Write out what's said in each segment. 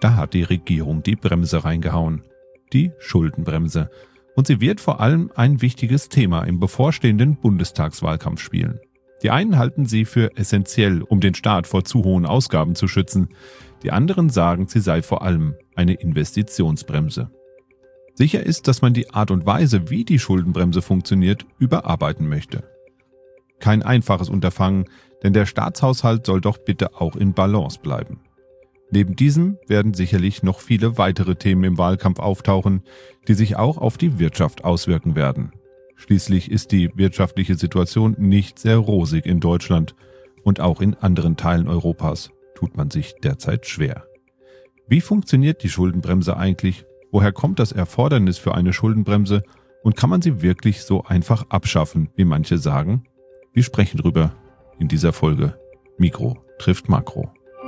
Da hat die Regierung die Bremse reingehauen. Die Schuldenbremse. Und sie wird vor allem ein wichtiges Thema im bevorstehenden Bundestagswahlkampf spielen. Die einen halten sie für essentiell, um den Staat vor zu hohen Ausgaben zu schützen. Die anderen sagen, sie sei vor allem eine Investitionsbremse. Sicher ist, dass man die Art und Weise, wie die Schuldenbremse funktioniert, überarbeiten möchte. Kein einfaches Unterfangen, denn der Staatshaushalt soll doch bitte auch in Balance bleiben. Neben diesem werden sicherlich noch viele weitere Themen im Wahlkampf auftauchen, die sich auch auf die Wirtschaft auswirken werden. Schließlich ist die wirtschaftliche Situation nicht sehr rosig in Deutschland und auch in anderen Teilen Europas tut man sich derzeit schwer. Wie funktioniert die Schuldenbremse eigentlich? Woher kommt das Erfordernis für eine Schuldenbremse und kann man sie wirklich so einfach abschaffen, wie manche sagen? Wir sprechen drüber in dieser Folge. Mikro trifft Makro.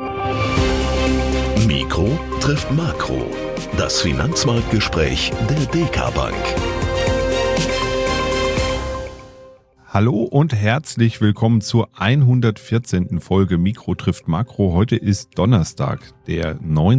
Mikro trifft Makro. Das Finanzmarktgespräch der DK Bank. Hallo und herzlich willkommen zur 114. Folge Mikro trifft Makro. Heute ist Donnerstag, der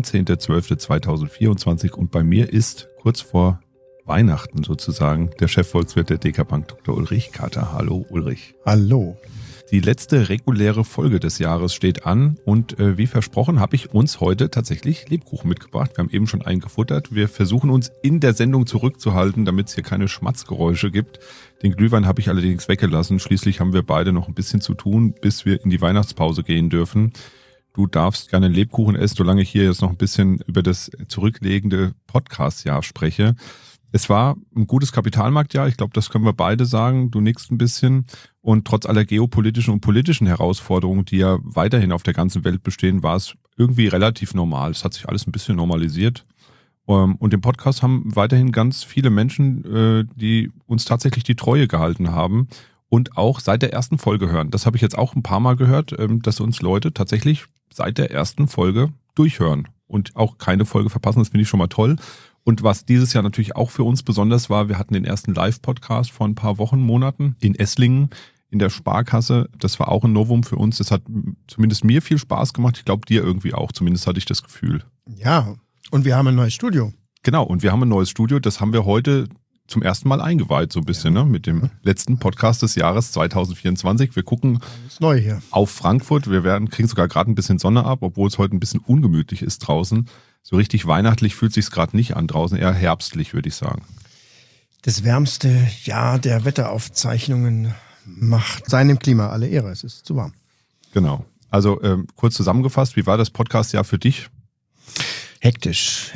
19.12.2024 und bei mir ist kurz vor Weihnachten sozusagen der Chefvolkswirt der DK Bank, Dr. Ulrich Kater. Hallo Ulrich. Hallo. Die letzte reguläre Folge des Jahres steht an und wie versprochen habe ich uns heute tatsächlich Lebkuchen mitgebracht. Wir haben eben schon einen gefuttert. Wir versuchen uns in der Sendung zurückzuhalten, damit es hier keine Schmatzgeräusche gibt. Den Glühwein habe ich allerdings weggelassen. Schließlich haben wir beide noch ein bisschen zu tun, bis wir in die Weihnachtspause gehen dürfen. Du darfst gerne einen Lebkuchen essen, solange ich hier jetzt noch ein bisschen über das zurückliegende Podcast-Jahr spreche. Es war ein gutes Kapitalmarktjahr, ich glaube, das können wir beide sagen. Du nickst ein bisschen. Und trotz aller geopolitischen und politischen Herausforderungen, die ja weiterhin auf der ganzen Welt bestehen, war es irgendwie relativ normal. Es hat sich alles ein bisschen normalisiert. Und im Podcast haben weiterhin ganz viele Menschen, die uns tatsächlich die Treue gehalten haben und auch seit der ersten Folge hören. Das habe ich jetzt auch ein paar Mal gehört, dass uns Leute tatsächlich seit der ersten Folge durchhören und auch keine Folge verpassen. Das finde ich schon mal toll. Und was dieses Jahr natürlich auch für uns besonders war, wir hatten den ersten Live-Podcast vor ein paar Wochen, Monaten in Esslingen in der Sparkasse. Das war auch ein Novum für uns. Das hat zumindest mir viel Spaß gemacht. Ich glaube dir irgendwie auch. Zumindest hatte ich das Gefühl. Ja, und wir haben ein neues Studio. Genau, und wir haben ein neues Studio. Das haben wir heute zum ersten Mal eingeweiht, so ein bisschen, ne? Mit dem letzten Podcast des Jahres 2024. Wir gucken neu hier auf Frankfurt. Wir kriegen sogar gerade ein bisschen Sonne ab, obwohl es heute ein bisschen ungemütlich ist draußen. So richtig weihnachtlich fühlt sich's gerade nicht an draußen, eher herbstlich, würde ich sagen. Das wärmste Jahr der Wetteraufzeichnungen macht seinem Klima alle Ehre. Es ist zu warm. Genau. Also kurz zusammengefasst, wie war das Podcast-Jahr für dich? Hektisch.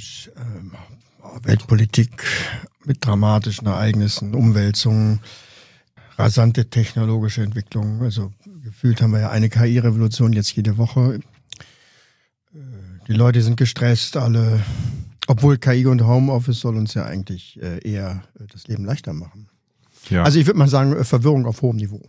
Weltpolitik mit dramatischen Ereignissen, Umwälzungen, rasante technologische Entwicklungen. Also gefühlt haben wir ja eine KI-Revolution jetzt jede Woche. Die Leute sind gestresst, alle. Obwohl KI und Homeoffice soll uns ja eigentlich eher das Leben leichter machen. Ja. Also ich würde mal sagen, Verwirrung auf hohem Niveau.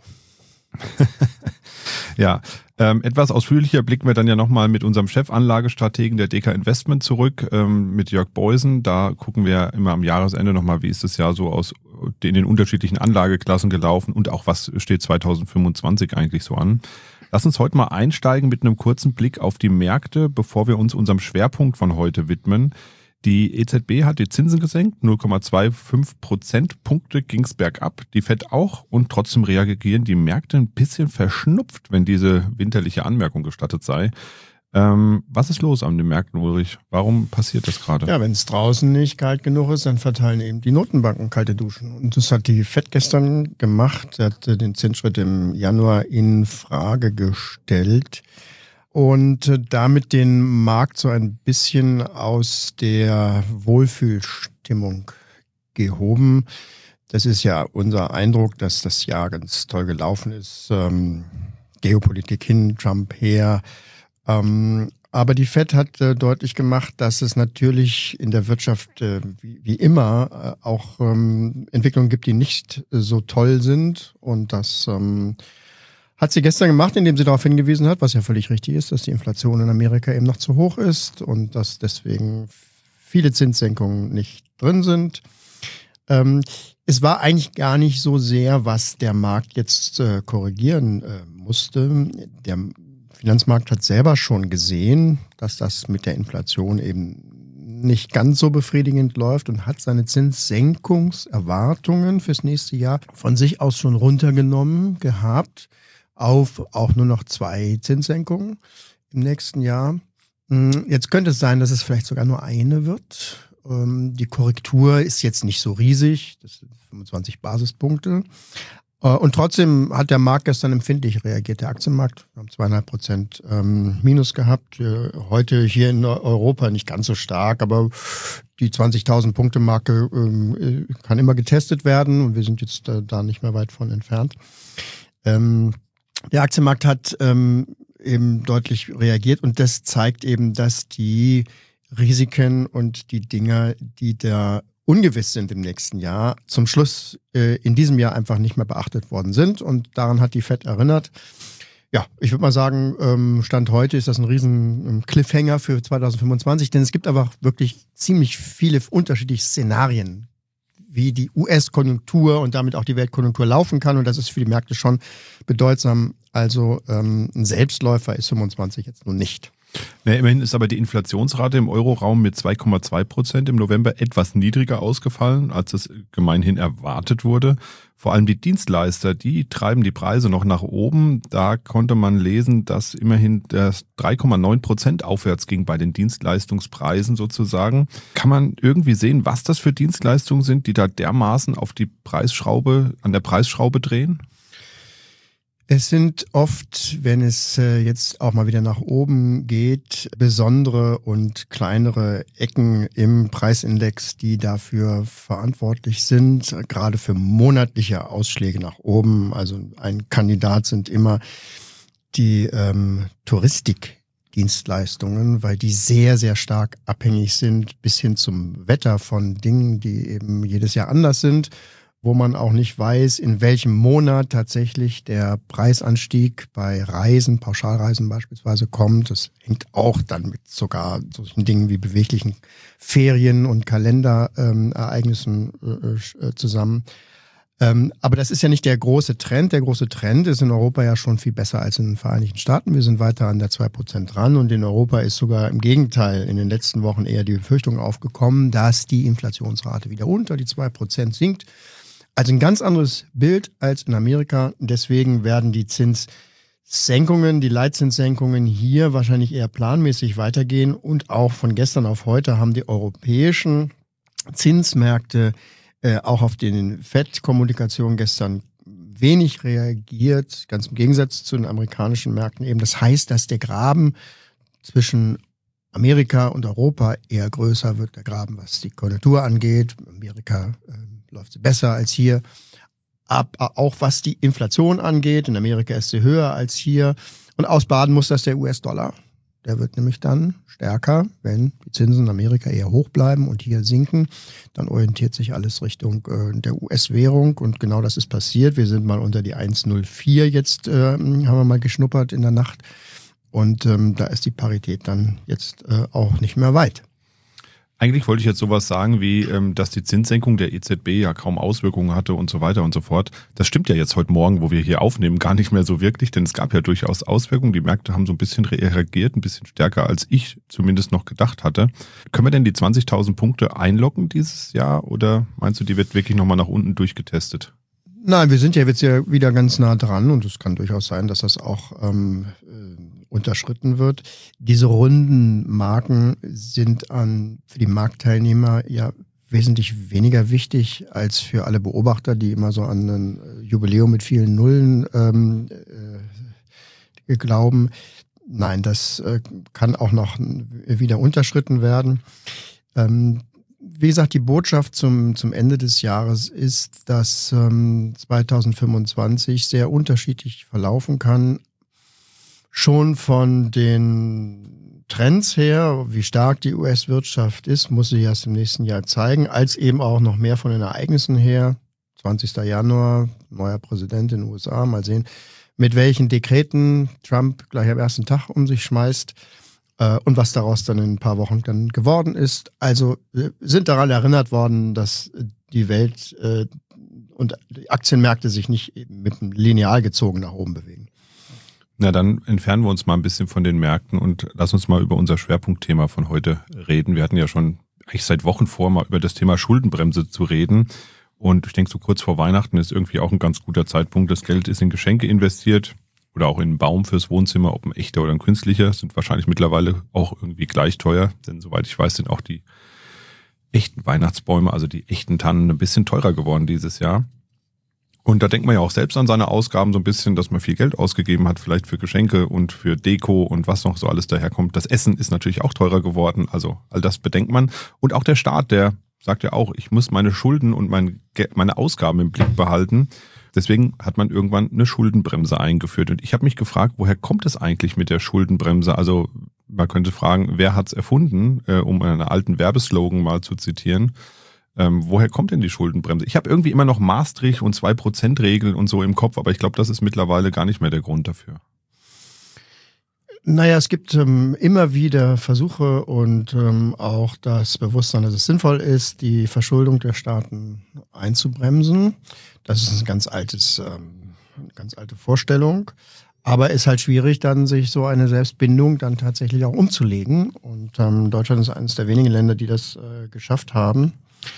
Ja, etwas ausführlicher blicken wir dann ja nochmal mit unserem Chefanlagestrategen der DK Investment zurück, mit Jörg Beusen. Da gucken wir immer am Jahresende nochmal, wie ist das Jahr so aus in den unterschiedlichen Anlageklassen gelaufen und auch was steht 2025 eigentlich so an. Lass uns heute mal einsteigen mit einem kurzen Blick auf die Märkte, bevor wir uns unserem Schwerpunkt von heute widmen. Die EZB hat die Zinsen gesenkt, 0,25 Prozentpunkte ging es bergab, die FED auch und trotzdem reagieren die Märkte ein bisschen verschnupft, wenn diese winterliche Anmerkung gestattet sei. Was ist los an den Märkten, Ulrich? Warum passiert das gerade? Ja, wenn es draußen nicht kalt genug ist, dann verteilen eben die Notenbanken kalte Duschen. Und das hat die FED gestern gemacht. Sie hat den Zinsschritt im Januar in Frage gestellt und damit den Markt so ein bisschen aus der Wohlfühlstimmung gehoben. Das ist ja unser Eindruck, dass das Jahr ganz toll gelaufen ist. Geopolitik hin, Trump her. Aber die FED hat deutlich gemacht, dass es natürlich in der Wirtschaft wie immer auch Entwicklungen gibt, die nicht so toll sind. Und das hat sie gestern gemacht, indem sie darauf hingewiesen hat, was ja völlig richtig ist, dass die Inflation in Amerika eben noch zu hoch ist und dass deswegen viele Zinssenkungen nicht drin sind. Es war eigentlich gar nicht so sehr, was der Markt jetzt korrigieren musste. Der Finanzmarkt hat selber schon gesehen, dass das mit der Inflation eben nicht ganz so befriedigend läuft und hat seine Zinssenkungserwartungen fürs nächste Jahr von sich aus schon runtergenommen gehabt auf auch nur noch 2 Zinssenkungen im nächsten Jahr. Jetzt könnte es sein, dass es vielleicht sogar nur eine wird. Die Korrektur ist jetzt nicht so riesig, das sind 25 Basispunkte. Und trotzdem hat der Markt gestern empfindlich reagiert. Der Aktienmarkt, wir haben 2,5% Minus gehabt. Heute hier in Europa nicht ganz so stark, aber die 20.000 Punkte Marke kann immer getestet werden und wir sind jetzt da nicht mehr weit von entfernt. Der Aktienmarkt hat eben deutlich reagiert und das zeigt eben, dass die Risiken und die Dinge, die da ungewiss sind im nächsten Jahr, zum Schluss in diesem Jahr einfach nicht mehr beachtet worden sind. Und daran hat die FED erinnert. Ja, ich würde mal sagen, Stand heute ist das ein riesen Cliffhanger für 2025, denn es gibt aber wirklich ziemlich viele unterschiedliche Szenarien, wie die US-Konjunktur und damit auch die Weltkonjunktur laufen kann. Und das ist für die Märkte schon bedeutsam. Also ein Selbstläufer ist 25 jetzt nun nicht. Na, immerhin ist aber die Inflationsrate im Euroraum mit 2,2% im November etwas niedriger ausgefallen, als es gemeinhin erwartet wurde. Vor allem die Dienstleister, die treiben die Preise noch nach oben. Da konnte man lesen, dass immerhin das 3,9% aufwärts ging bei den Dienstleistungspreisen sozusagen. Kann man irgendwie sehen, was das für Dienstleistungen sind, die da dermaßen auf die an der Preisschraube drehen? Es sind oft, wenn es jetzt auch mal wieder nach oben geht, besondere und kleinere Ecken im Preisindex, die dafür verantwortlich sind, gerade für monatliche Ausschläge nach oben. Also ein Kandidat sind immer die Touristikdienstleistungen, weil die sehr, sehr stark abhängig sind bis hin zum Wetter von Dingen, die eben jedes Jahr anders sind, wo man auch nicht weiß, in welchem Monat tatsächlich der Preisanstieg bei Reisen, Pauschalreisen beispielsweise kommt. Das hängt auch dann mit sogar solchen Dingen wie beweglichen Ferien- und Kalenderereignissen zusammen. Aber das ist ja nicht der große Trend. Der große Trend ist in Europa ja schon viel besser als in den Vereinigten Staaten. Wir sind weiter an der 2% dran und in Europa ist sogar im Gegenteil in den letzten Wochen eher die Befürchtung aufgekommen, dass die Inflationsrate wieder unter die 2% sinkt. Also ein ganz anderes Bild als in Amerika. Deswegen werden die Zinssenkungen, die Leitzinssenkungen hier wahrscheinlich eher planmäßig weitergehen. Und auch von gestern auf heute haben die europäischen Zinsmärkte auch auf den FED-Kommunikation gestern wenig reagiert. Ganz im Gegensatz zu den amerikanischen Märkten eben. Das heißt, dass der Graben zwischen Amerika und Europa eher größer wird. Der Graben, was die Konjunktur angeht. Amerika läuft sie besser als hier. Aber auch was die Inflation angeht, in Amerika ist sie höher als hier. Und ausbaden muss das der US-Dollar. Der wird nämlich dann stärker, wenn die Zinsen in Amerika eher hoch bleiben und hier sinken. Dann orientiert sich alles Richtung der US-Währung. Und genau das ist passiert. Wir sind mal unter die 1,04 jetzt, haben wir mal geschnuppert in der Nacht. Und da ist die Parität dann jetzt auch nicht mehr weit. Eigentlich wollte ich jetzt sowas sagen wie, dass die Zinssenkung der EZB ja kaum Auswirkungen hatte und so weiter und so fort. Das stimmt ja jetzt heute Morgen, wo wir hier aufnehmen, gar nicht mehr so wirklich, denn es gab ja durchaus Auswirkungen. Die Märkte haben so ein bisschen reagiert, ein bisschen stärker, als ich zumindest noch gedacht hatte. Können wir denn die 20.000 Punkte einloggen dieses Jahr oder meinst du, die wird wirklich nochmal nach unten durchgetestet? Nein, wir sind ja jetzt ja wieder ganz nah dran und es kann durchaus sein, dass das auch unterschritten wird. Diese runden Marken sind für die Marktteilnehmer ja wesentlich weniger wichtig als für alle Beobachter, die immer so an ein Jubiläum mit vielen Nullen glauben. Nein, das kann auch noch wieder unterschritten werden. Wie gesagt, die Botschaft zum Ende des Jahres ist, dass 2025 sehr unterschiedlich verlaufen kann. Schon von den Trends her, wie stark die US-Wirtschaft ist, muss sie erst im nächsten Jahr zeigen, als eben auch noch mehr von den Ereignissen her. 20. Januar, neuer Präsident in den USA, mal sehen, mit welchen Dekreten Trump gleich am ersten Tag um sich schmeißt und was daraus dann in ein paar Wochen dann geworden ist. Also wir sind daran erinnert worden, dass die Welt und die Aktienmärkte sich nicht eben mit einem Lineal gezogen nach oben bewegen. Na, dann entfernen wir uns mal ein bisschen von den Märkten und lass uns mal über unser Schwerpunktthema von heute reden. Wir hatten ja schon eigentlich seit Wochen vor, mal über das Thema Schuldenbremse zu reden. Und ich denke, so kurz vor Weihnachten ist irgendwie auch ein ganz guter Zeitpunkt. Das Geld ist in Geschenke investiert oder auch in einen Baum fürs Wohnzimmer, ob ein echter oder ein künstlicher, sind wahrscheinlich mittlerweile auch irgendwie gleich teuer. Denn soweit ich weiß, sind auch die echten Weihnachtsbäume, also die echten Tannen, ein bisschen teurer geworden dieses Jahr. Und da denkt man ja auch selbst an seine Ausgaben so ein bisschen, dass man viel Geld ausgegeben hat, vielleicht für Geschenke und für Deko und was noch so alles daherkommt. Das Essen ist natürlich auch teurer geworden, also all das bedenkt man. Und auch der Staat, der sagt ja auch, ich muss meine Schulden und meine Ausgaben im Blick behalten. Deswegen hat man irgendwann eine Schuldenbremse eingeführt. Und ich habe mich gefragt, woher kommt es eigentlich mit der Schuldenbremse? Also man könnte fragen, wer hat's erfunden, um einen alten Werbeslogan mal zu zitieren. Woher kommt denn die Schuldenbremse? Ich habe irgendwie immer noch Maastricht und 2%-Regel und so im Kopf, aber ich glaube, das ist mittlerweile gar nicht mehr der Grund dafür. Naja, es gibt immer wieder Versuche und auch das Bewusstsein, dass es sinnvoll ist, die Verschuldung der Staaten einzubremsen. Das ist eine ganz alte Vorstellung. Aber ist halt schwierig, dann sich so eine Selbstbindung dann tatsächlich auch umzulegen. Und Deutschland ist eines der wenigen Länder, die das geschafft haben.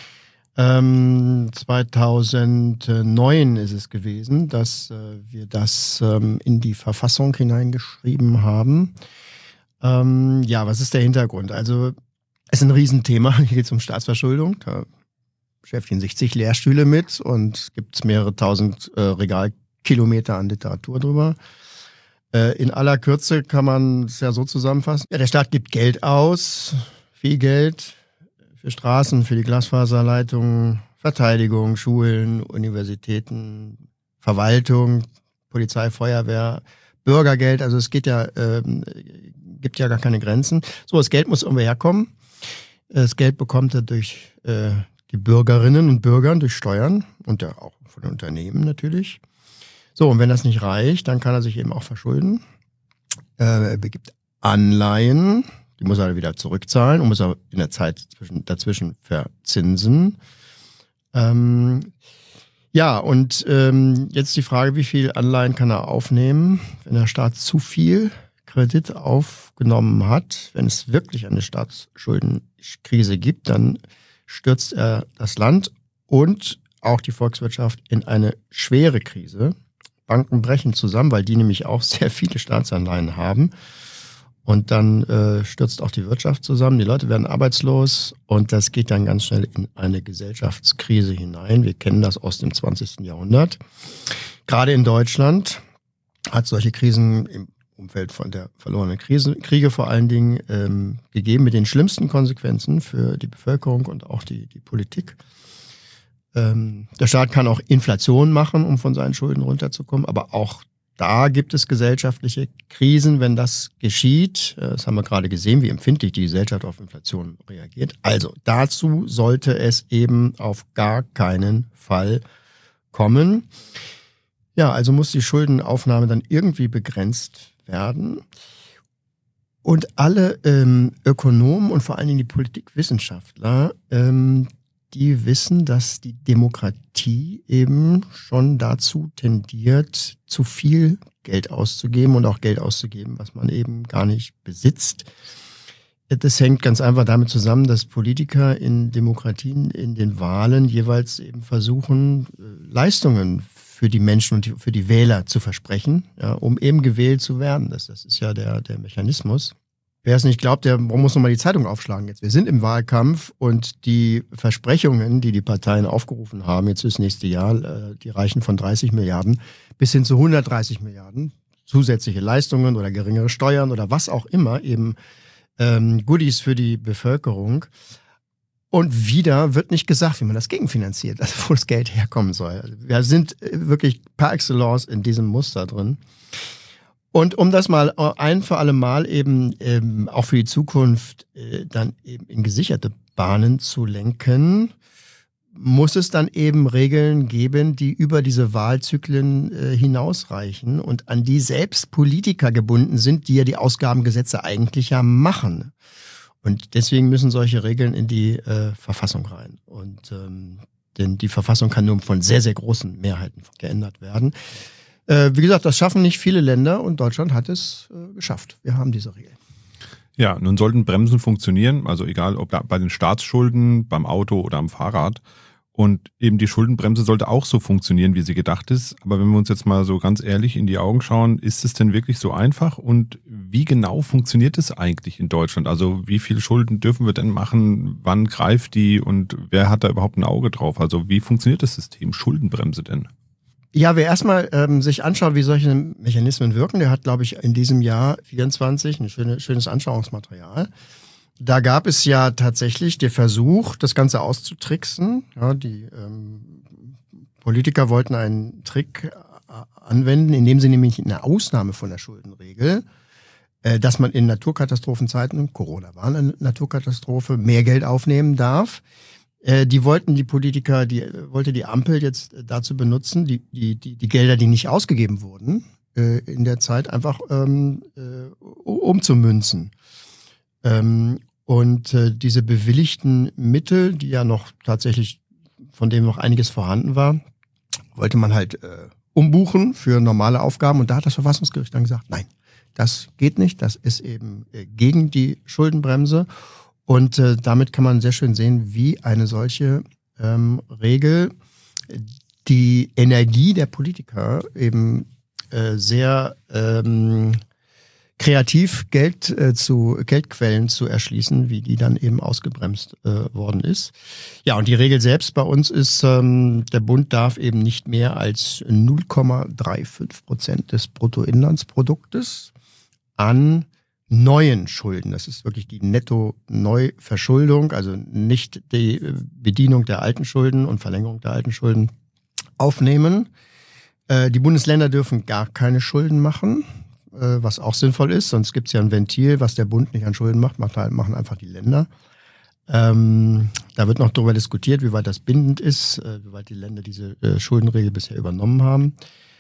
2009 ist es gewesen, dass wir das in die Verfassung hineingeschrieben haben. Ja, was ist der Hintergrund? Also es ist ein Riesenthema, hier geht es um Staatsverschuldung. Da beschäftigen sich zig Lehrstühle mit und es gibt mehrere tausend Regalkilometer an Literatur drüber. In aller Kürze kann man es ja so zusammenfassen. Ja, der Staat gibt Geld aus, viel Geld, für Straßen, für die Glasfaserleitungen, Verteidigung, Schulen, Universitäten, Verwaltung, Polizei, Feuerwehr, Bürgergeld. Also es gibt ja gar keine Grenzen. So, das Geld muss irgendwo herkommen. Das Geld bekommt er durch die Bürgerinnen und Bürger, durch Steuern und ja auch von den Unternehmen natürlich. So, und wenn das nicht reicht, dann kann er sich eben auch verschulden. Er begibt Anleihen. Die muss er wieder zurückzahlen und muss er in der Zeit dazwischen verzinsen. Ja, und jetzt die Frage, wie viel Anleihen kann er aufnehmen, wenn der Staat zu viel Kredit aufgenommen hat. Wenn es wirklich eine Staatsschuldenkrise gibt, dann stürzt er das Land und auch die Volkswirtschaft in eine schwere Krise. Banken brechen zusammen, weil die nämlich auch sehr viele Staatsanleihen haben. Und dann stürzt auch die Wirtschaft zusammen, die Leute werden arbeitslos und das geht dann ganz schnell in eine Gesellschaftskrise hinein. Wir kennen das aus dem 20. Jahrhundert. Gerade in Deutschland hat es solche Krisen im Umfeld von der verlorenen Kriege vor allen Dingen gegeben, mit den schlimmsten Konsequenzen für die Bevölkerung und auch die Politik. Der Staat kann auch Inflation machen, um von seinen Schulden runterzukommen, aber auch da gibt es gesellschaftliche Krisen, wenn das geschieht. Das haben wir gerade gesehen, wie empfindlich die Gesellschaft auf Inflation reagiert. Also dazu sollte es eben auf gar keinen Fall kommen. Ja, also muss die Schuldenaufnahme dann irgendwie begrenzt werden. Und alle Ökonomen und vor allen Dingen die Politikwissenschaftler, die wissen, dass die Demokratie eben schon dazu tendiert, zu viel Geld auszugeben und auch Geld auszugeben, was man eben gar nicht besitzt. Das hängt ganz einfach damit zusammen, dass Politiker in Demokratien in den Wahlen jeweils eben versuchen, Leistungen für die Menschen und für die Wähler zu versprechen, ja, um eben gewählt zu werden. Das ist ja der Mechanismus. Wer es nicht glaubt, der muss nochmal die Zeitung aufschlagen jetzt. Wir sind im Wahlkampf und die Versprechungen, die die Parteien aufgerufen haben, jetzt fürs nächste Jahr, die reichen von 30 Milliarden bis hin zu 130 Milliarden. Zusätzliche Leistungen oder geringere Steuern oder was auch immer, eben Goodies für die Bevölkerung. Und wieder wird nicht gesagt, wie man das gegenfinanziert, also wo das Geld herkommen soll. Also wir sind wirklich par excellence in diesem Muster drin. Und um das mal ein für alle Mal eben auch für die Zukunft dann eben in gesicherte Bahnen zu lenken, muss es dann eben Regeln geben, die über diese Wahlzyklen hinausreichen und an die selbst Politiker gebunden sind, die ja die Ausgabengesetze eigentlich ja machen. Und deswegen müssen solche Regeln in die Verfassung rein. Und denn die Verfassung kann nur von sehr, sehr großen Mehrheiten geändert werden. Wie gesagt, das schaffen nicht viele Länder und Deutschland hat es geschafft. Wir haben diese Regel. Ja, nun sollten Bremsen funktionieren, also egal ob bei den Staatsschulden, beim Auto oder am Fahrrad. Und eben die Schuldenbremse sollte auch so funktionieren, wie sie gedacht ist. Aber wenn wir uns jetzt mal so ganz ehrlich in die Augen schauen, ist es denn wirklich so einfach? Und wie genau funktioniert es eigentlich in Deutschland? Also wie viele Schulden dürfen wir denn machen? Wann greift die? Und wer hat da überhaupt ein Auge drauf? Also wie funktioniert das System Schuldenbremse denn? Ja, wer erstmal sich anschaut, wie solche Mechanismen wirken, der hat, glaube ich, in diesem Jahr 24 ein schönes Anschauungsmaterial. Da gab es ja tatsächlich den Versuch, das Ganze auszutricksen. Ja, die Politiker wollten einen Trick anwenden, indem sie nämlich eine Ausnahme von der Schuldenregel, dass man in Naturkatastrophenzeiten, Corona war eine Naturkatastrophe, mehr Geld aufnehmen darf. Die wollten die Politiker, wollte die Ampel jetzt dazu benutzen, die Gelder, die nicht ausgegeben wurden, in der Zeit einfach umzumünzen. Und diese bewilligten Mittel, die ja noch tatsächlich, von dem noch einiges vorhanden war, wollte man halt umbuchen für normale Aufgaben. Und da hat das Verfassungsgericht dann gesagt, nein, das geht nicht, das ist eben gegen die Schuldenbremse. Und damit kann man sehr schön sehen, wie eine solche Regel die Energie der Politiker eben sehr kreativ Geldquellen zu erschließen, wie die dann eben ausgebremst worden ist. Ja, und die Regel selbst bei uns ist, der Bund darf eben nicht mehr als 0,35% des Bruttoinlandsproduktes an neuen Schulden. Das ist wirklich die Netto-Neuverschuldung, also nicht die Bedienung der alten Schulden und Verlängerung der alten Schulden aufnehmen. Die Bundesländer dürfen gar keine Schulden machen, was auch sinnvoll ist. Sonst gibt es ja ein Ventil, was der Bund nicht an Schulden macht, machen einfach die Länder. Da wird noch darüber diskutiert, wie weit das bindend ist, wie weit die Länder diese Schuldenregel bisher übernommen haben.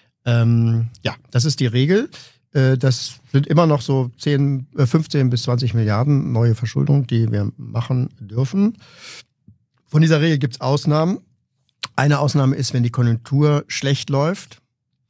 Ja, das ist die Regel. Das sind immer noch so 15 bis 20 Milliarden neue Verschuldung, die wir machen dürfen. Von dieser Regel gibt es Ausnahmen. Eine Ausnahme ist, wenn die Konjunktur schlecht läuft,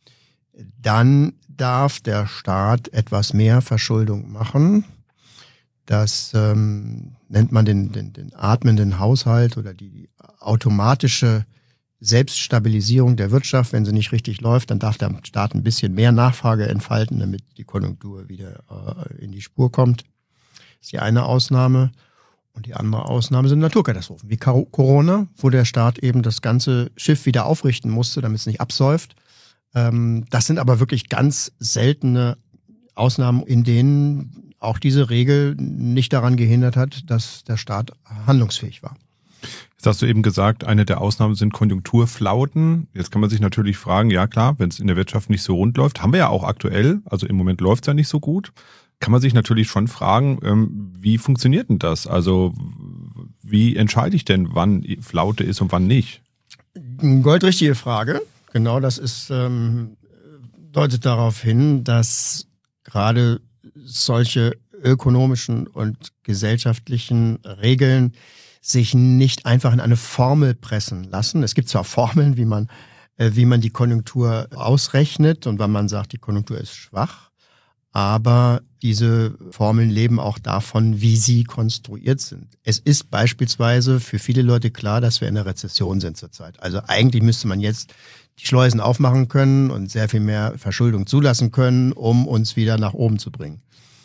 dann darf der Staat etwas mehr Verschuldung machen. Das nennt man den atmenden Haushalt oder die automatische Selbststabilisierung der Wirtschaft. Wenn sie nicht richtig läuft, dann darf der Staat ein bisschen mehr Nachfrage entfalten, damit die Konjunktur wieder in die Spur kommt. Das ist die eine Ausnahme. Und die andere Ausnahme sind Naturkatastrophen, wie Corona, wo der Staat eben das ganze Schiff wieder aufrichten musste, damit es nicht absäuft. Das sind aber wirklich ganz seltene Ausnahmen, in denen auch diese Regel nicht daran gehindert hat, dass der Staat handlungsfähig war. Jetzt hast du eben gesagt, eine der Ausnahmen sind Konjunkturflauten. Jetzt kann man sich natürlich fragen, ja klar, wenn es in der Wirtschaft nicht so rund läuft, haben wir ja auch aktuell, also im Moment läuft es ja nicht so gut, kann man sich natürlich schon fragen, wie funktioniert denn das? Also wie entscheide ich denn, wann Flaute ist und wann nicht? Goldrichtige Frage. Genau, das ist deutet darauf hin, dass gerade solche ökonomischen und gesellschaftlichen Regeln sich nicht einfach in eine Formel pressen lassen. Es gibt zwar Formeln, wie man die Konjunktur ausrechnet und wann man sagt, die Konjunktur ist schwach, aber diese Formeln leben auch davon, wie sie konstruiert sind. Es ist beispielsweise für viele Leute klar, dass wir in einer Rezession sind zurzeit. Also eigentlich müsste man jetzt die Schleusen aufmachen können und sehr viel mehr Verschuldung zulassen können, um uns wieder nach oben zu bringen.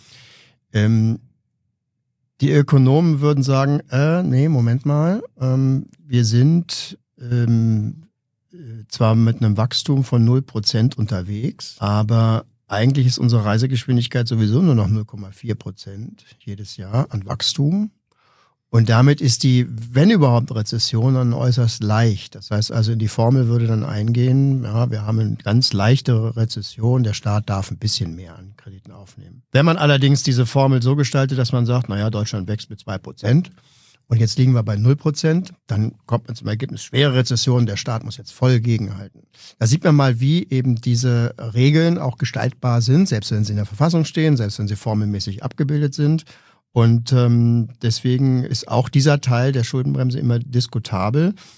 Die Ökonomen würden sagen, nee, Moment mal, wir sind zwar mit einem Wachstum von 0% unterwegs, aber eigentlich ist unsere Reisegeschwindigkeit sowieso nur noch 0,4% jedes Jahr an Wachstum. Und damit ist die, wenn überhaupt, Rezession dann äußerst leicht. Das heißt also, in die Formel würde dann eingehen, ja, wir haben eine ganz leichte Rezession, der Staat darf ein bisschen mehr an Krediten aufnehmen. Wenn man allerdings diese Formel so gestaltet, dass man sagt, naja, Deutschland wächst mit 2% und jetzt liegen wir bei 0%, dann kommt man zum Ergebnis, schwere Rezession, der Staat muss jetzt voll gegenhalten. Da sieht man mal, wie eben diese Regeln auch gestaltbar sind, selbst wenn sie in der Verfassung stehen, selbst wenn sie formelmäßig abgebildet sind. Und deswegen ist auch dieser Teil der Schuldenbremse immer diskutabel.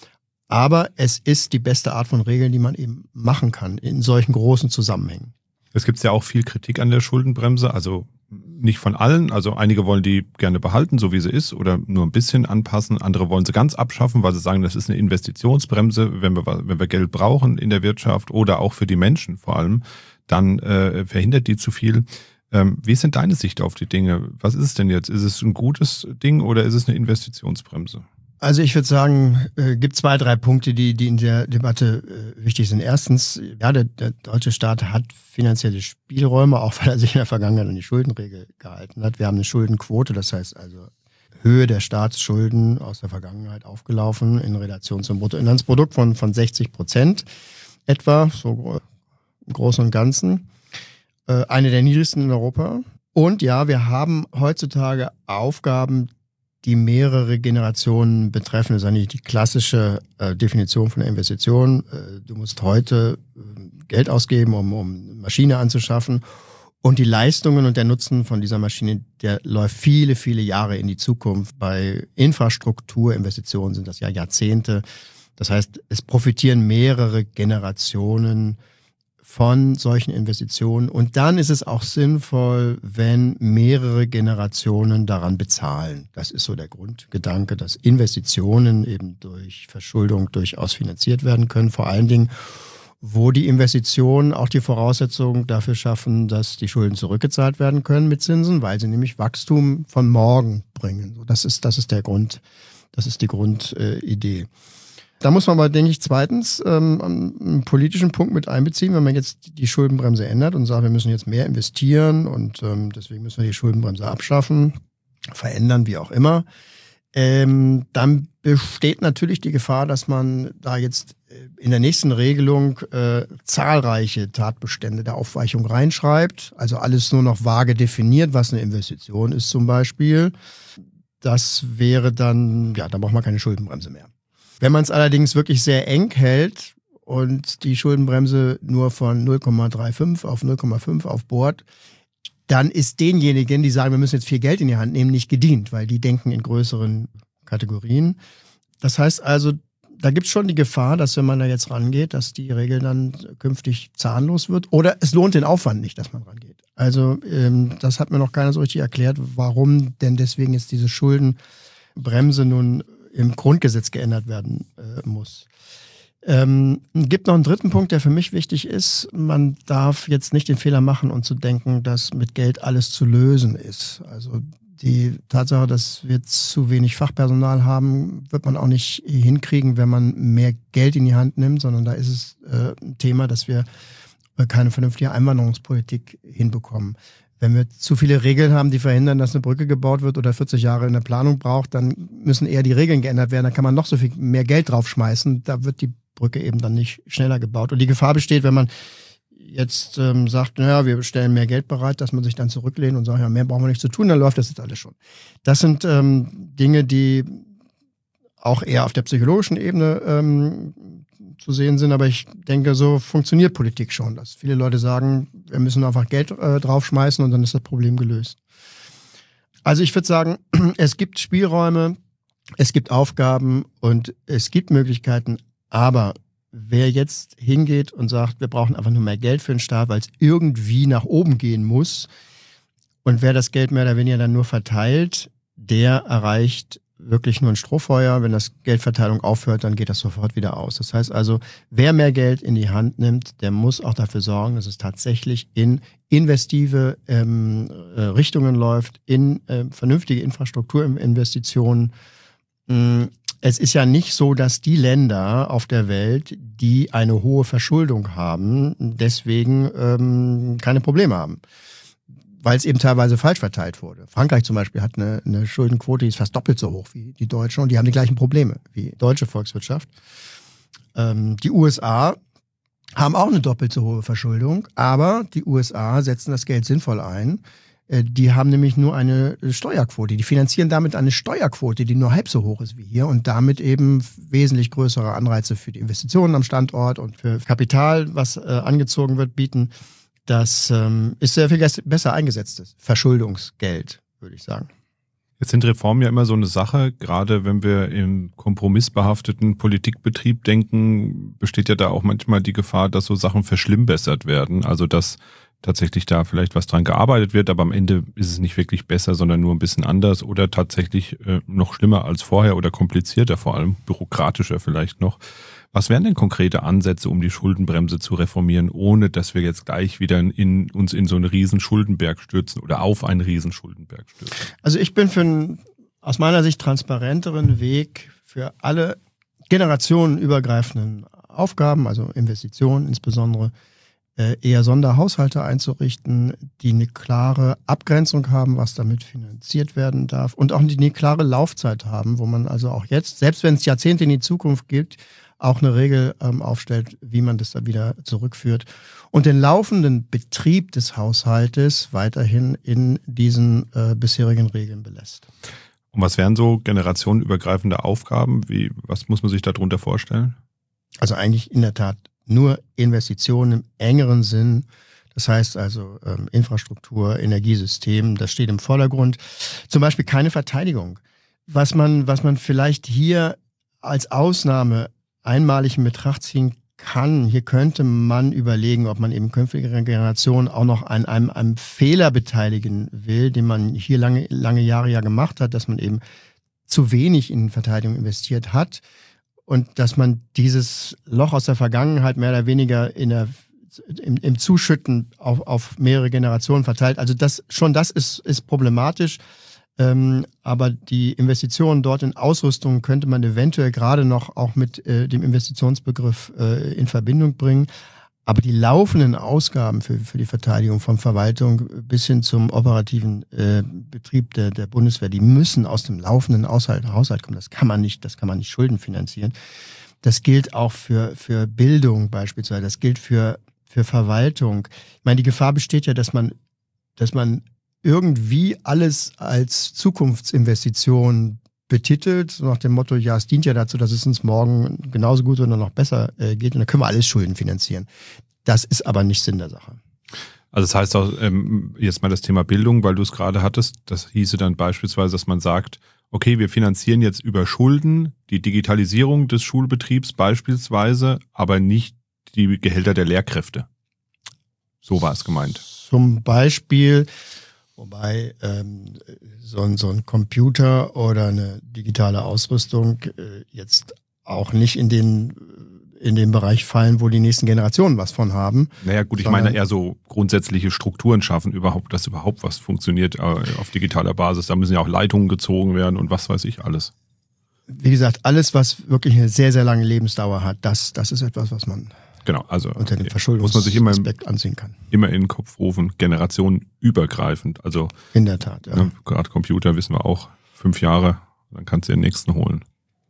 Aber es ist die beste Art von Regeln, die man eben machen kann in solchen großen Zusammenhängen. Es gibt ja auch viel Kritik an der Schuldenbremse, also nicht von allen. Also einige wollen die gerne behalten, so wie sie ist, oder nur ein bisschen anpassen. Andere wollen sie ganz abschaffen, weil sie sagen, das ist eine Investitionsbremse, wenn wir Geld brauchen in der Wirtschaft oder auch für die Menschen vor allem, dann verhindert die zu viel. Wie ist denn deine Sicht auf die Dinge? Was ist es denn jetzt? Ist es ein gutes Ding oder ist es eine Investitionsbremse? Also ich würde sagen, gibt 2, 3 Punkte, die in der Debatte wichtig sind. Erstens, ja, der deutsche Staat hat finanzielle Spielräume, auch weil er sich in der Vergangenheit an die Schuldenregel gehalten hat. Wir haben eine Schuldenquote, das heißt also Höhe der Staatsschulden aus der Vergangenheit aufgelaufen in Relation zum Bruttoinlandsprodukt von 60% etwa, so im Großen und Ganzen. Eine der niedrigsten in Europa. Und ja, wir haben heutzutage Aufgaben, die mehrere Generationen betreffen. Das ist eigentlich die klassische Definition von der Investition. Du musst heute Geld ausgeben, um eine Maschine anzuschaffen. Und die Leistungen und der Nutzen von dieser Maschine, der läuft viele, viele Jahre in die Zukunft. Bei Infrastrukturinvestitionen sind das ja Jahrzehnte. Das heißt, es profitieren mehrere Generationen von solchen Investitionen. Und dann ist es auch sinnvoll, wenn mehrere Generationen daran bezahlen. Das ist so der Grundgedanke, dass Investitionen eben durch Verschuldung durchaus finanziert werden können. Vor allen Dingen, wo die Investitionen auch die Voraussetzung dafür schaffen, dass die Schulden zurückgezahlt werden können mit Zinsen, weil sie nämlich Wachstum von morgen bringen. So, das ist der Grund, das ist die Grundidee. Da muss man aber, denke ich, zweitens einen politischen Punkt mit einbeziehen, wenn man jetzt die Schuldenbremse ändert und sagt, wir müssen jetzt mehr investieren und deswegen müssen wir die Schuldenbremse abschaffen, verändern, wie auch immer. Dann besteht natürlich die Gefahr, dass man da jetzt in der nächsten Regelung zahlreiche Tatbestände der Aufweichung reinschreibt, also alles nur noch vage definiert, was eine Investition ist zum Beispiel. Das wäre dann, ja, dann braucht man keine Schuldenbremse mehr. Wenn man es allerdings wirklich sehr eng hält und die Schuldenbremse nur von 0,35 auf 0,5 aufbohrt, dann ist denjenigen, die sagen, wir müssen jetzt viel Geld in die Hand nehmen, nicht gedient, weil die denken in größeren Kategorien. Das heißt also, da gibt es schon die Gefahr, dass wenn man da jetzt rangeht, dass die Regel dann künftig zahnlos wird oder es lohnt den Aufwand nicht, dass man rangeht. Also das hat mir noch keiner so richtig erklärt, warum denn deswegen jetzt diese Schuldenbremse nun im Grundgesetz geändert werden muss. Gibt noch einen dritten Punkt, der für mich wichtig ist. Man darf jetzt nicht den Fehler machen und zu denken, dass mit Geld alles zu lösen ist. Also die Tatsache, dass wir zu wenig Fachpersonal haben, wird man auch nicht hinkriegen, wenn man mehr Geld in die Hand nimmt, sondern da ist es ein Thema, dass wir keine vernünftige Einwanderungspolitik hinbekommen. Wenn wir zu viele Regeln haben, die verhindern, dass eine Brücke gebaut wird oder 40 Jahre in der Planung braucht, dann müssen eher die Regeln geändert werden. Da kann man noch so viel mehr Geld draufschmeißen. Da wird die Brücke eben dann nicht schneller gebaut. Und die Gefahr besteht, wenn man jetzt sagt, naja, wir stellen mehr Geld bereit, dass man sich dann zurücklehnt und sagt, ja, mehr brauchen wir nicht zu tun, dann läuft das jetzt alles schon. Das sind Dinge, die auch eher auf der psychologischen Ebene zu sehen sind, aber ich denke, so funktioniert Politik schon, dass viele Leute sagen, wir müssen einfach Geld draufschmeißen und dann ist das Problem gelöst. Also ich würde sagen, es gibt Spielräume, es gibt Aufgaben und es gibt Möglichkeiten, aber wer jetzt hingeht und sagt, wir brauchen einfach nur mehr Geld für den Staat, weil es irgendwie nach oben gehen muss und wer das Geld mehr oder weniger dann nur verteilt, der erreicht wirklich nur ein Strohfeuer. Wenn das Geldverteilung aufhört, dann geht das sofort wieder aus. Das heißt also, wer mehr Geld in die Hand nimmt, der muss auch dafür sorgen, dass es tatsächlich in investive Richtungen läuft, in vernünftige Infrastrukturinvestitionen. Es ist ja nicht so, dass die Länder auf der Welt, die eine hohe Verschuldung haben, deswegen keine Probleme haben. Weil es eben teilweise falsch verteilt wurde. Frankreich zum Beispiel hat eine Schuldenquote, die ist fast doppelt so hoch wie die deutsche und die haben die gleichen Probleme wie die deutsche Volkswirtschaft. Die USA haben auch eine doppelt so hohe Verschuldung, aber die USA setzen das Geld sinnvoll ein. Die haben nämlich nur eine Steuerquote. Die finanzieren damit eine Steuerquote, die nur halb so hoch ist wie hier und damit eben wesentlich größere Anreize für die Investitionen am Standort und für Kapital, was angezogen wird, bieten. Das ist sehr viel besser eingesetztes Verschuldungsgeld, würde ich sagen. Jetzt sind Reformen ja immer so eine Sache, gerade wenn wir im kompromissbehafteten Politikbetrieb denken, besteht ja da auch manchmal die Gefahr, dass so Sachen verschlimmbessert werden. Also dass tatsächlich da vielleicht was dran gearbeitet wird, aber am Ende ist es nicht wirklich besser, sondern nur ein bisschen anders oder tatsächlich noch schlimmer als vorher oder komplizierter, vor allem bürokratischer vielleicht noch. Was wären denn konkrete Ansätze, um die Schuldenbremse zu reformieren, ohne dass wir jetzt gleich wieder uns in so einen riesen Schuldenberg stürzen oder auf einen riesen Schuldenberg stürzen? Also ich bin für einen aus meiner Sicht transparenteren Weg für alle generationenübergreifenden Aufgaben, also Investitionen insbesondere, eher Sonderhaushalte einzurichten, die eine klare Abgrenzung haben, was damit finanziert werden darf und auch eine klare Laufzeit haben, wo man also auch jetzt, selbst wenn es Jahrzehnte in die Zukunft gibt, auch eine Regel aufstellt, wie man das da wieder zurückführt und den laufenden Betrieb des Haushaltes weiterhin in diesen bisherigen Regeln belässt. Und was wären so generationenübergreifende Aufgaben? Was muss man sich darunter vorstellen? Also eigentlich in der Tat nur Investitionen im engeren Sinn. Das heißt also Infrastruktur, Energiesystem, das steht im Vordergrund. Zum Beispiel keine Verteidigung. Was man vielleicht hier als Ausnahme einmalig in Betracht ziehen kann, hier könnte man überlegen, ob man eben künftige Generationen auch noch an einem Fehler beteiligen will, den man hier lange Jahre ja gemacht hat, dass man eben zu wenig in Verteidigung investiert hat und dass man dieses Loch aus der Vergangenheit mehr oder weniger im Zuschütten auf mehrere Generationen verteilt. Also das ist problematisch. Aber die Investitionen dort in Ausrüstung könnte man eventuell gerade noch auch mit dem Investitionsbegriff in Verbindung bringen. Aber die laufenden Ausgaben für die Verteidigung von Verwaltung bis hin zum operativen Betrieb der Bundeswehr, die müssen aus dem laufenden Haushalt kommen. Das kann man nicht schuldenfinanzieren. Das gilt auch für Bildung beispielsweise. Das gilt für Verwaltung. Ich meine, die Gefahr besteht ja, dass man irgendwie alles als Zukunftsinvestition betitelt, so nach dem Motto, ja, es dient ja dazu, dass es uns morgen genauso gut oder noch besser geht und dann können wir alles Schulden finanzieren. Das ist aber nicht Sinn der Sache. Also das heißt auch, jetzt mal das Thema Bildung, weil du es gerade hattest, das hieße dann beispielsweise, dass man sagt, okay, wir finanzieren jetzt über Schulden die Digitalisierung des Schulbetriebs beispielsweise, aber nicht die Gehälter der Lehrkräfte. So war es gemeint. Zum Beispiel, wobei so ein Computer oder eine digitale Ausrüstung jetzt auch nicht in den Bereich fallen, wo die nächsten Generationen was von haben. Naja gut, ich meine eher so grundsätzliche Strukturen schaffen, dass überhaupt was funktioniert auf digitaler Basis. Da müssen ja auch Leitungen gezogen werden und was weiß ich alles. Wie gesagt, alles, was wirklich eine sehr, sehr lange Lebensdauer hat, das ist etwas, was man unter dem Verschuldungsaspekt ansehen kann. Immer in den Kopf rufen, generationenübergreifend. Also in der Tat, ja. Ne, gerade Computer wissen wir auch, 5 Jahre, dann kannst du den nächsten holen.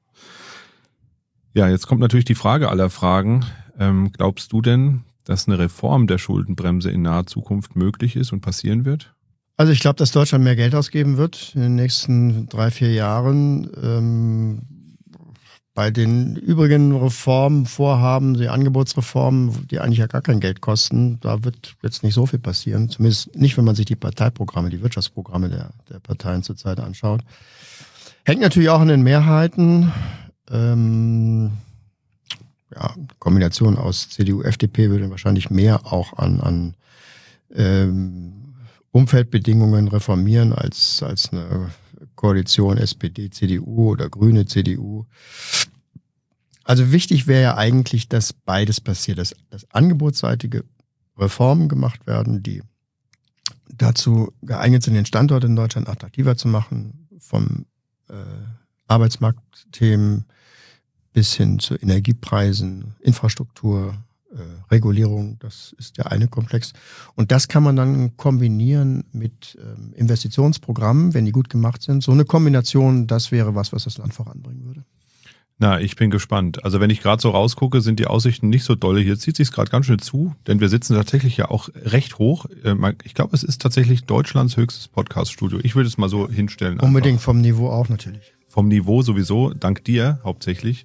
Ja, jetzt kommt natürlich die Frage aller Fragen. Glaubst du denn, dass eine Reform der Schuldenbremse in naher Zukunft möglich ist und passieren wird? Also ich glaube, dass Deutschland mehr Geld ausgeben wird in den nächsten 3-4 Jahren. Bei den übrigen Reformvorhaben, die Angebotsreformen, die eigentlich ja gar kein Geld kosten, da wird jetzt nicht so viel passieren. Zumindest nicht, wenn man sich die Parteiprogramme, die Wirtschaftsprogramme der Parteien zurzeit anschaut. Hängt natürlich auch an den Mehrheiten. Kombination aus CDU, FDP würde wahrscheinlich mehr auch an Umfeldbedingungen reformieren als eine Koalition SPD, CDU oder Grüne, CDU. Also wichtig wäre ja eigentlich, dass beides passiert, dass angebotsseitige Reformen gemacht werden, die dazu geeignet sind, den Standort in Deutschland attraktiver zu machen, vom Arbeitsmarktthemen bis hin zu Energiepreisen, Infrastruktur, Regulierung, das ist der eine Komplex. Und das kann man dann kombinieren mit Investitionsprogrammen, wenn die gut gemacht sind. So eine Kombination, das wäre was das Land voranbringen würde. Na, ich bin gespannt. Also wenn ich gerade so rausgucke, sind die Aussichten nicht so dolle. Hier zieht sich gerade ganz schön zu, denn wir sitzen tatsächlich ja auch recht hoch. Ich glaube, es ist tatsächlich Deutschlands höchstes Podcast-Studio. Ich würde es mal so hinstellen. Unbedingt, vom Niveau auch natürlich. Vom Niveau sowieso, dank dir hauptsächlich.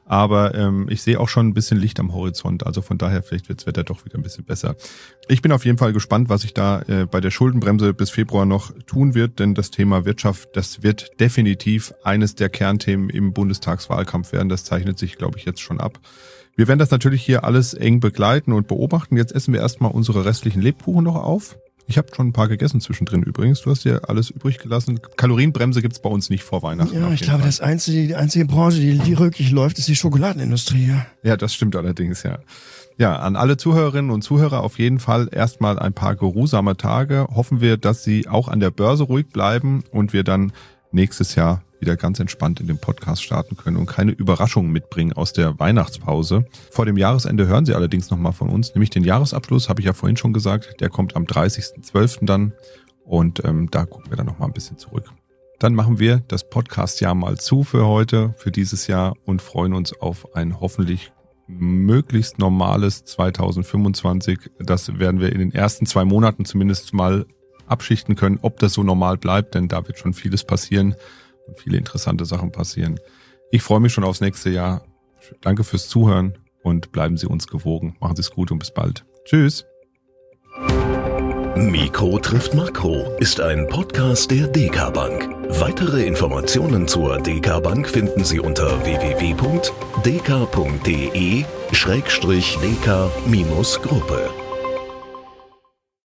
Aber ich sehe auch schon ein bisschen Licht am Horizont. Also von daher, vielleicht wird das Wetter doch wieder ein bisschen besser. Ich bin auf jeden Fall gespannt, was sich da bei der Schuldenbremse bis Februar noch tun wird. Denn das Thema Wirtschaft, das wird definitiv eines der Kernthemen im Bundestagswahlkampf werden. Das zeichnet sich, glaube ich, jetzt schon ab. Wir werden das natürlich hier alles eng begleiten und beobachten. Jetzt essen wir erstmal unsere restlichen Lebkuchen noch auf. Ich habe schon ein paar gegessen zwischendrin übrigens. Du hast dir alles übrig gelassen. Kalorienbremse gibt's bei uns nicht vor Weihnachten. Ja, ich glaube, die einzige Branche, die wirklich läuft, ist die Schokoladenindustrie. Ja, das stimmt allerdings, ja. Ja, an alle Zuhörerinnen und Zuhörer auf jeden Fall erstmal ein paar geruhsame Tage. Hoffen wir, dass Sie auch an der Börse ruhig bleiben und wir dann nächstes Jahr wieder ganz entspannt in den Podcast starten können und keine Überraschungen mitbringen aus der Weihnachtspause. Vor dem Jahresende hören Sie allerdings nochmal von uns, nämlich den Jahresabschluss, habe ich ja vorhin schon gesagt, der kommt am 30.12. dann und da gucken wir dann nochmal ein bisschen zurück. Dann machen wir das Podcast-Jahr mal zu für heute, für dieses Jahr und freuen uns auf ein hoffentlich möglichst normales 2025. Das werden wir in den ersten 2 Monaten zumindest mal abschichten können, ob das so normal bleibt, denn da wird schon vieles passieren. Und viele interessante Sachen passieren. Ich freue mich schon aufs nächste Jahr. Danke fürs Zuhören und bleiben Sie uns gewogen. Machen Sie es gut und bis bald. Tschüss. Mikro trifft Makro ist ein Podcast der DK Bank. Weitere Informationen zur DK Bank finden Sie unter www.dk.de/dk-gruppe.